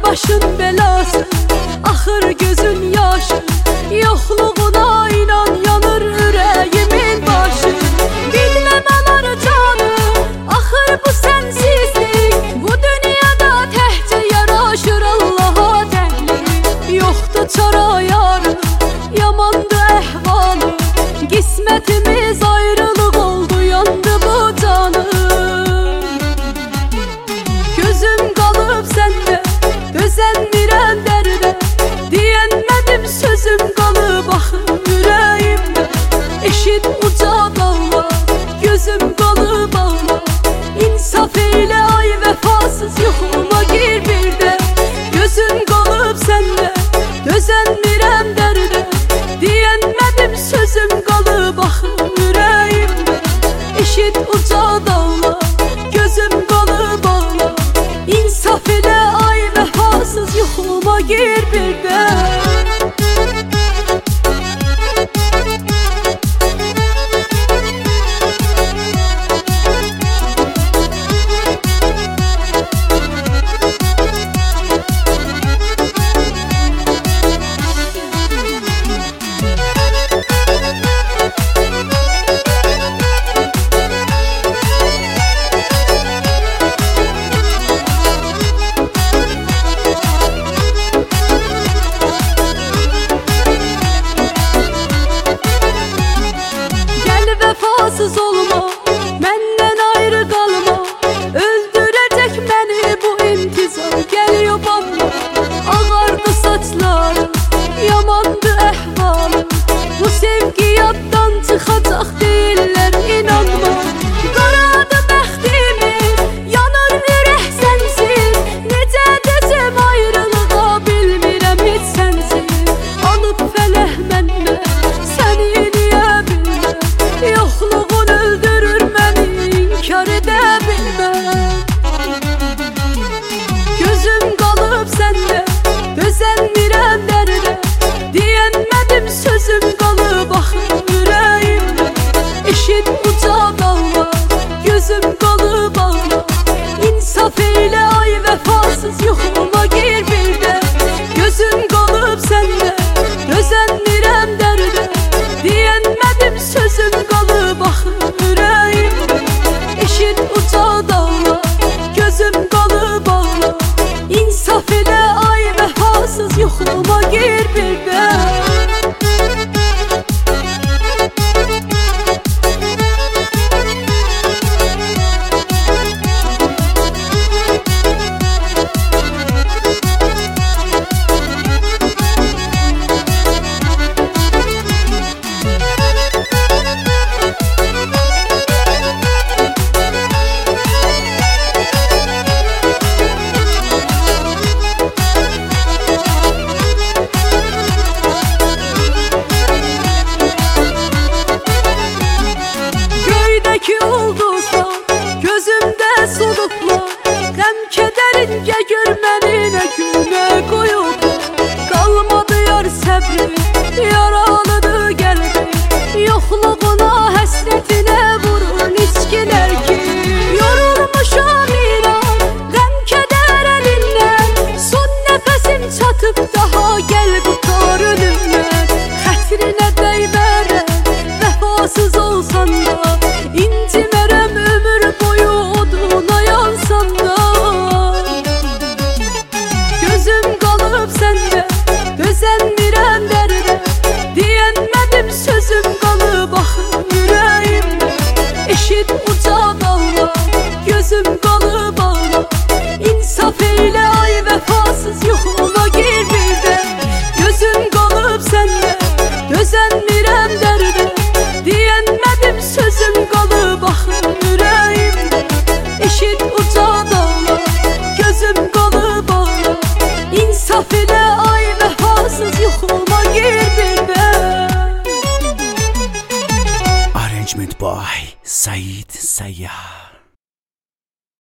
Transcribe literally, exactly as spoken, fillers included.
başın belası, axır gözün yaşı. Yoxluğuna inan yanır ürəyimin başı. Bilməm alar canı, axır bu sənsizlik. Bu dünyada təhcə yaraşır Allaha təhlik. Yoxdur çara yarı, yamandı əhvalı. Qismətimiz ayrılıq oldu, yandı bu canım. Gözüm qalıb səndə, dözənmirəm dərdə. Deyənmədim sözüm qalıb axır ürəyimdə. Eşit uca dağlar, gözüm qalıb ağlar. İnsaf eylə ay vəfasız, yuxuma gir birdə. Gözüm qalıb səndə, dözənmirəm dərdə. Deyənmədim sözüm qalıb axır ürəyimdə. Eşit uca dağlar, gözüm qalıb ağlar. İnsaf elə ay vəfasız, yuxuma gir birdə. Vəfasız olma, məndən ayrı qalma. Öldürəcək məni bu intizar, gəliyor bana. Ağardı saçları, yamandı əhvalı. Bu sevgi yaddan çıxacaq deyirlər, inanma. Qaradı bəxtimiz, yanır ürək sənsiz. Necə desəm ayrılığa, bilmirəm heç sənsiz. Alıb fələh məndə, səni niyə bilməm. Yoxluğun öldürür məni, inkar edə bilməm. Gözüm qalıb səndə, dözənmirəm dərdə. Deyənmədim sözüm qalıb axır ürəyimdə. Eşit uca dağlar, gözüm qalıb ağlar. İnsaf eylə ay vəfasız, yuxuma gir birdə. Gözüm qalıb səndə, dözənmirəm dərdə. Deyənmədim sözüm qalıb axır ürəyimdə. Eşit uca dağlar, gözüm qalıb ağlar. İnsaf elə ay vəfasız, yuxuma gir birdə. Göydəki ulduzlar, gözümdə solublar. Qəm kədərincə gör məni nə günə qoyublar. Qalmadı yar səbri, yaralıdır qəlbi. Yoxluğuna həsrətinə vurur niskilər ki. Yorulmuşam inan, qəm kədər əlindən. Son nəfəsim çatıb daha, gəl qutar ölümdən. Xətrinə dəymərəm, vəfasız olsan da. İncimərəm ömür boyu oduna yansan da. Gözüm qalıb səndə, dözənmirəm dərdə. Deyənmədim sözüm qalıb axır ürəyimdə. Eşit uca dağlar, gözüm qalıb ağlar. İnsaf eylə ay vəfasız, yuxuma gir birdə. Gözüm qalıb səndə, dözənmirəm dərdə. Deyənmədim sözüm qalıb axır ürəyimdə. Eşit uca dağlar, gözüm qalıb ağlar. İnsaf elə ay vəfasız, yuxuma gir birdə. Arrangement by Said Sayyad.